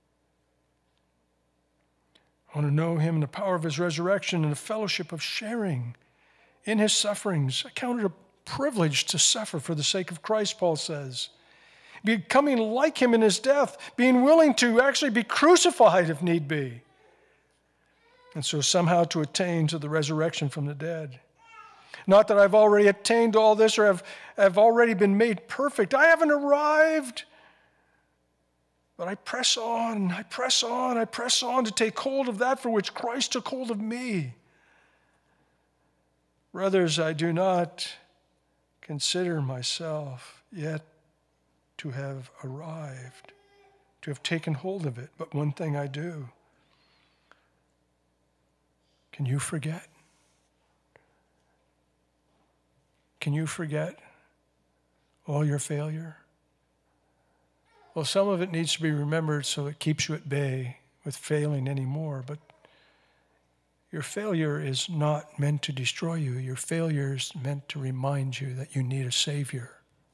Speaker 1: I want to know him in the power of his resurrection and the fellowship of sharing in his sufferings. I count it a privilege to suffer for the sake of Christ, Paul says. Becoming like him in his death, being willing to actually be crucified if need be. And so somehow to attain to the resurrection from the dead. Not that I've already attained all this or have already been made perfect. I haven't arrived. But I press on to take hold of that for which Christ took hold of me. Brothers, I do not consider myself yet to have arrived, to have taken hold of it. But one thing I do. Can you forget? Can you forget all your failure? Well, some of it needs to be remembered so it keeps you at bay with failing anymore. But your failure is not meant to destroy you. Your failure is meant to remind you that you need a Savior.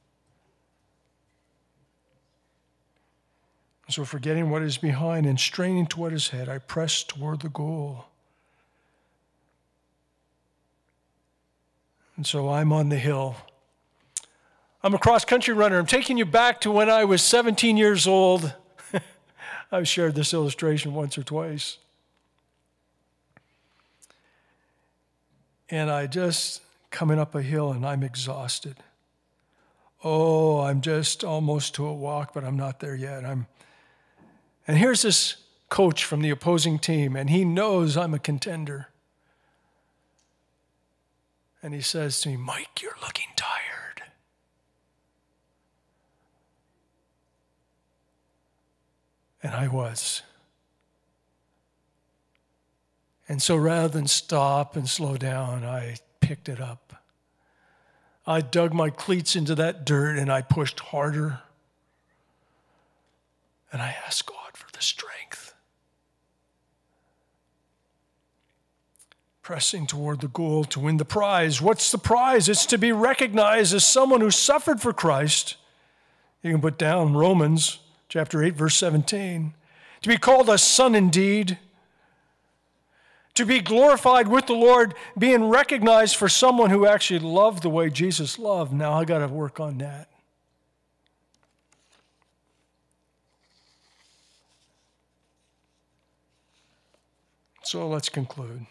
Speaker 1: So forgetting what is behind and straining to what is ahead, I press toward the goal. And so I'm on the hill. I'm a cross-country runner. I'm taking you back to when I was 17 years old. I've shared this illustration once or twice. And I just coming up a hill and I'm exhausted. Oh, I'm just almost to a walk, but I'm not there yet. And here's this coach from the opposing team, and he knows I'm a contender. And he says to me, Mike, you're looking tired. And I was. And so rather than stop and slow down, I picked it up. I dug my cleats into that dirt and I pushed harder. And I asked God for the strength. Pressing toward the goal to win the prize. What's the prize? It's to be recognized as someone who suffered for Christ. You can put down Romans chapter 8, verse 17. To be called a son indeed. To be glorified with the Lord, being recognized for someone who actually loved the way Jesus loved. Now I got to work on that. So let's conclude.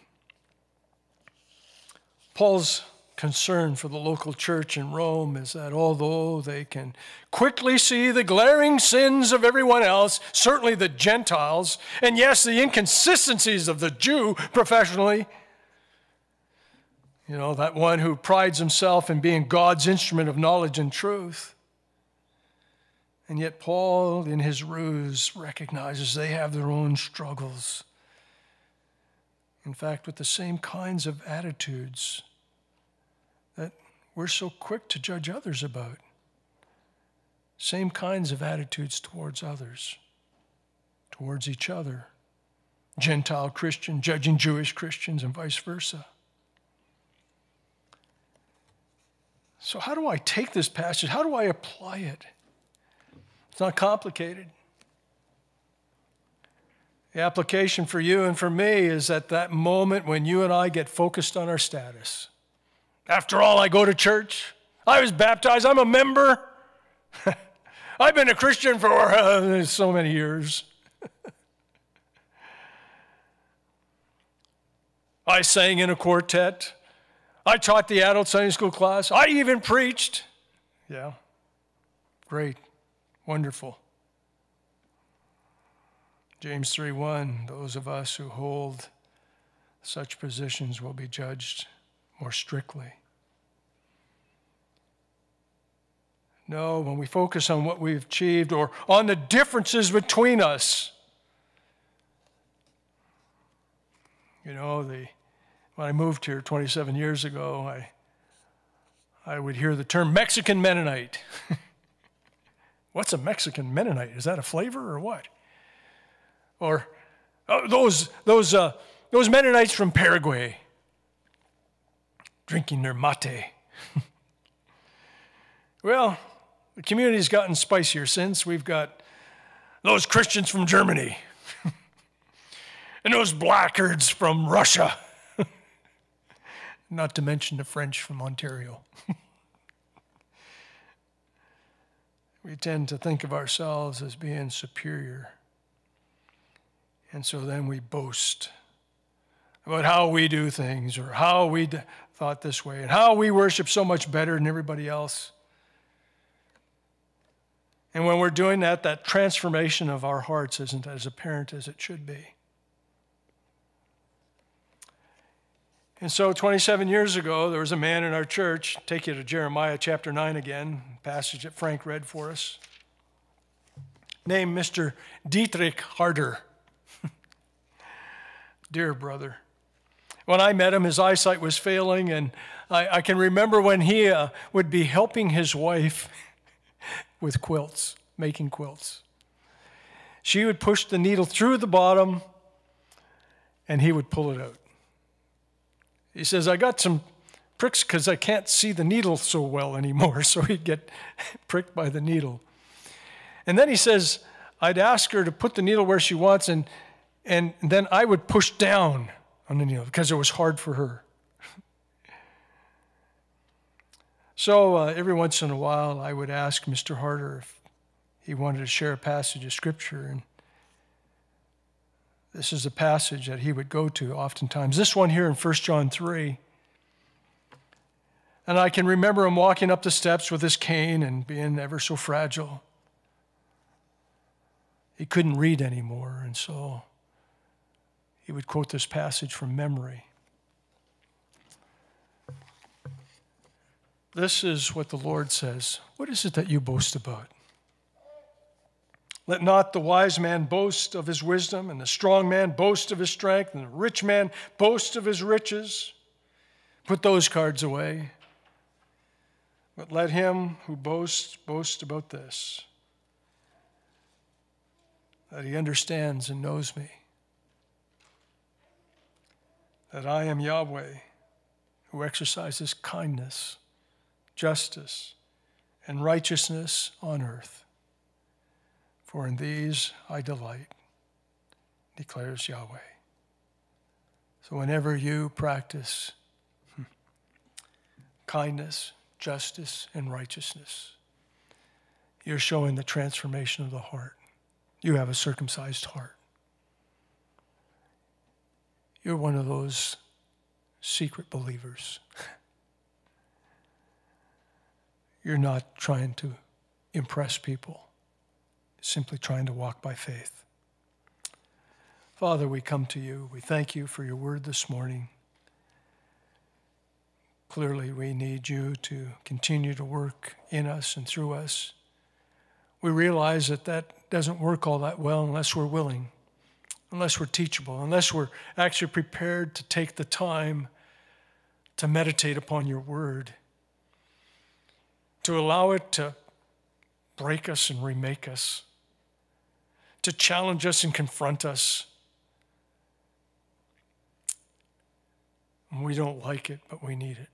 Speaker 1: Paul's concern for the local church in Rome is that although they can quickly see the glaring sins of everyone else, certainly the Gentiles, and yes, the inconsistencies of the Jew professionally, that one who prides himself in being God's instrument of knowledge and truth. And yet Paul, in his ruse, recognizes they have their own struggles. In fact, with the same kinds of attitudes that we're so quick to judge others about. Same kinds of attitudes towards others, towards each other. Gentile Christian judging Jewish Christians and vice versa. So how do I take this passage? How do I apply it? It's not complicated. The application for you and for me is at that moment when you and I get focused on our status. After all, I go to church. I was baptized. I'm a member. I've been a Christian for so many years. I sang in a quartet. I taught the adult Sunday school class. I even preached. Yeah, great, wonderful. James 3:1, those of us who hold such positions will be judged more strictly. No, when we focus on what we've achieved or on the differences between us, when I moved here 27 years ago, I would hear the term Mexican Mennonite. What's a Mexican Mennonite? Is that a flavor or what? Or those Mennonites from Paraguay drinking their mate. Well, the community's gotten spicier since. We've got those Christians from Germany and those blackguards from Russia, not to mention the French from Ontario. We tend to think of ourselves as being superior. And so then we boast about how we do things or how we thought this way and how we worship so much better than everybody else. And when we're doing that, that transformation of our hearts isn't as apparent as it should be. And so 27 years ago, there was a man in our church, take you to Jeremiah chapter 9 again, passage that Frank read for us, named Mr. Dietrich Harder. Dear brother. When I met him, his eyesight was failing, and I can remember when he would be helping his wife with quilts, making quilts. She would push the needle through the bottom, and he would pull it out. He says, I got some pricks because I can't see the needle so well anymore, so he'd get pricked by the needle. And then he says, I'd ask her to put the needle where she wants, and then I would push down on the needle because it was hard for her. So every once in a while, I would ask Mr. Harder if he wanted to share a passage of Scripture. And this is a passage that he would go to oftentimes. This one here in 1 John 3. And I can remember him walking up the steps with his cane and being ever so fragile. He couldn't read anymore, and so he would quote this passage from memory. This is what the Lord says. What is it that you boast about? Let not the wise man boast of his wisdom, and the strong man boast of his strength, and the rich man boast of his riches. Put those cards away. But let him who boasts boast about this, that he understands and knows me, that I am Yahweh, who exercises kindness, justice, and righteousness on earth. For in these I delight, declares Yahweh. So whenever you practice kindness, justice, and righteousness, you're showing the transformation of the heart. You have a circumcised heart. You're one of those secret believers. You're not trying to impress people, simply trying to walk by faith. Father, we come to you. We thank you for your word this morning. Clearly, we need you to continue to work in us and through us. We realize that that doesn't work all that well unless we're willing, unless we're teachable, unless we're actually prepared to take the time to meditate upon your word, to allow it to break us and remake us, to challenge us and confront us. We don't like it, but we need it.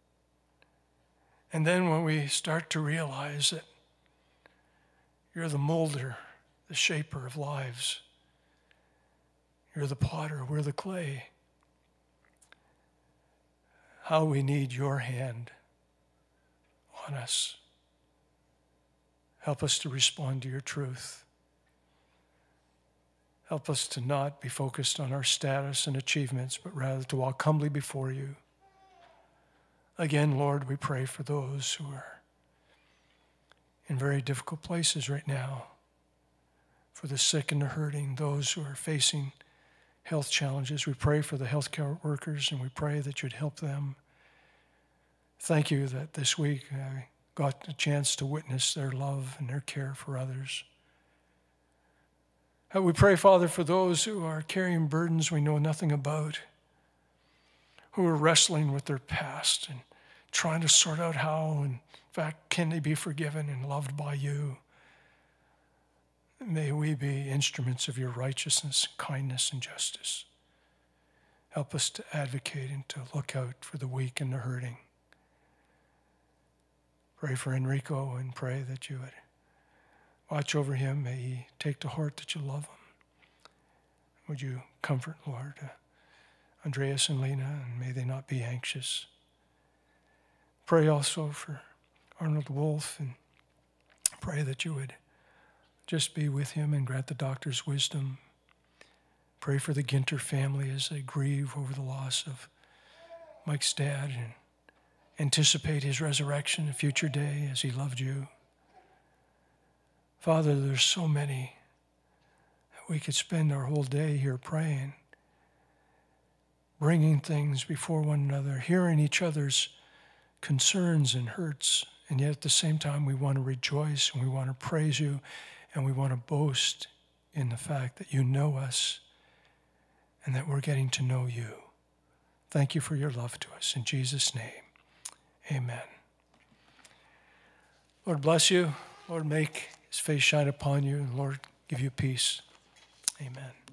Speaker 1: And then when we start to realize that you're the molder, the shaper of lives, you're the potter, we're the clay, how we need your hand on us. Help us to respond to your truth. Help us to not be focused on our status and achievements, but rather to walk humbly before you. Again, Lord, we pray for those who are in very difficult places right now, for the sick and the hurting, those who are facing health challenges. We pray for the healthcare workers, and we pray that you'd help them. Thank you that this week I got a chance to witness their love and their care for others. We pray, Father, for those who are carrying burdens we know nothing about, who are wrestling with their past and trying to sort out how, in fact, can they be forgiven and loved by you. May we be instruments of your righteousness, kindness, and justice. Help us to advocate and to look out for the weak and the hurting. Pray for Enrico and pray that you would watch over him. May he take to heart that you love him. Would you comfort, Lord, Andreas and Lena, and may they not be anxious. Pray also for Arnold Wolf, and pray that you would just be with him and grant the doctor's wisdom. Pray for the Ginter family as they grieve over the loss of Mike's dad and anticipate his resurrection a future day as he loved you. Father, there's so many that we could spend our whole day here praying, bringing things before one another, hearing each other's concerns and hurts, and yet at the same time we want to rejoice and we want to praise you and we want to boast in the fact that you know us and that we're getting to know you. Thank you for your love to us. In Jesus' name, amen. Lord bless you. Lord make his face shine upon you, and Lord give you peace. Amen.